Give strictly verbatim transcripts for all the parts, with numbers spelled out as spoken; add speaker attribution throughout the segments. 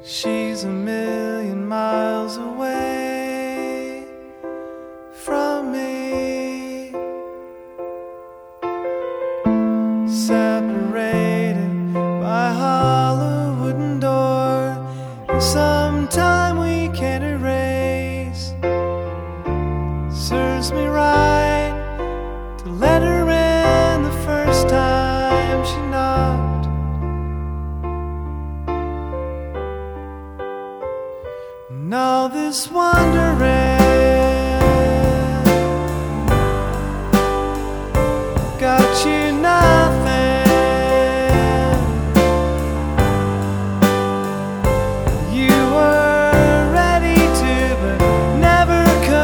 Speaker 1: She's a million miles away from me, separated by a hollow wooden door, and sometime we can't erase. Serves me right to let her in the first time she knocked. And all this wondering got you nothing. You were ready to, but never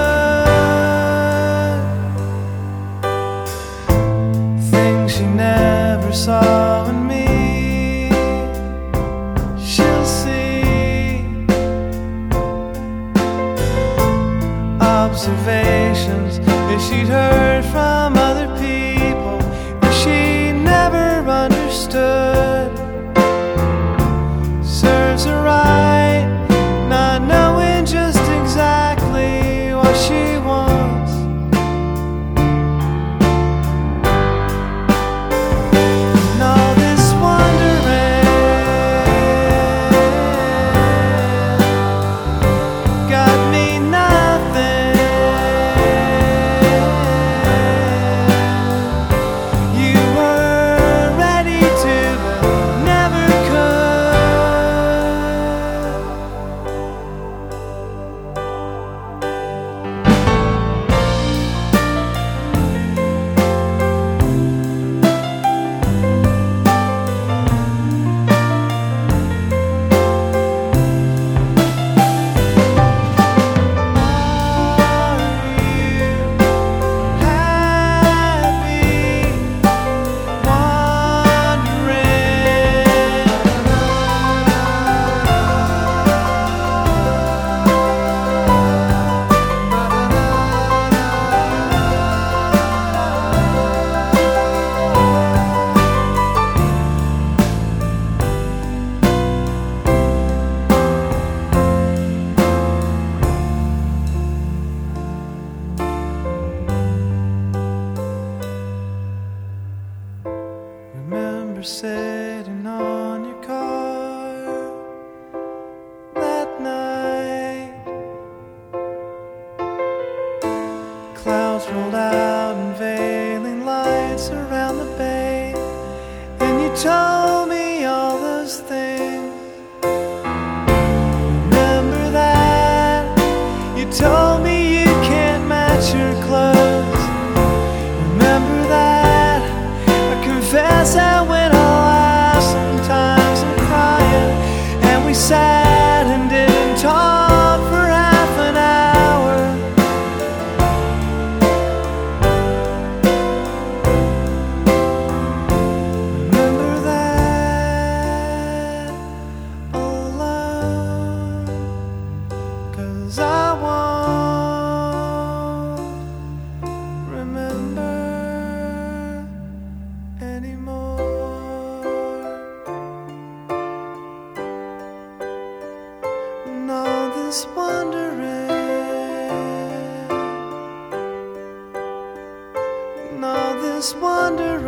Speaker 1: could. Things she never saw in me, she'll see. Observations that she'd heard from other people that she never understood. Serves her right, not knowing just exactly what she wants. And all this wondering got me nothing. Remember sitting on your car that night. Clouds rolled out, unveiling lights around the bay, and you told me all those things. Remember that you told me you can't match your clothes. Remember that confess that when I laugh, sometimes I'm crying, and we sat and didn't talk for half an hour. Remember that alone, 'cause I won't remember anymore. And all this wondering, and all this wondering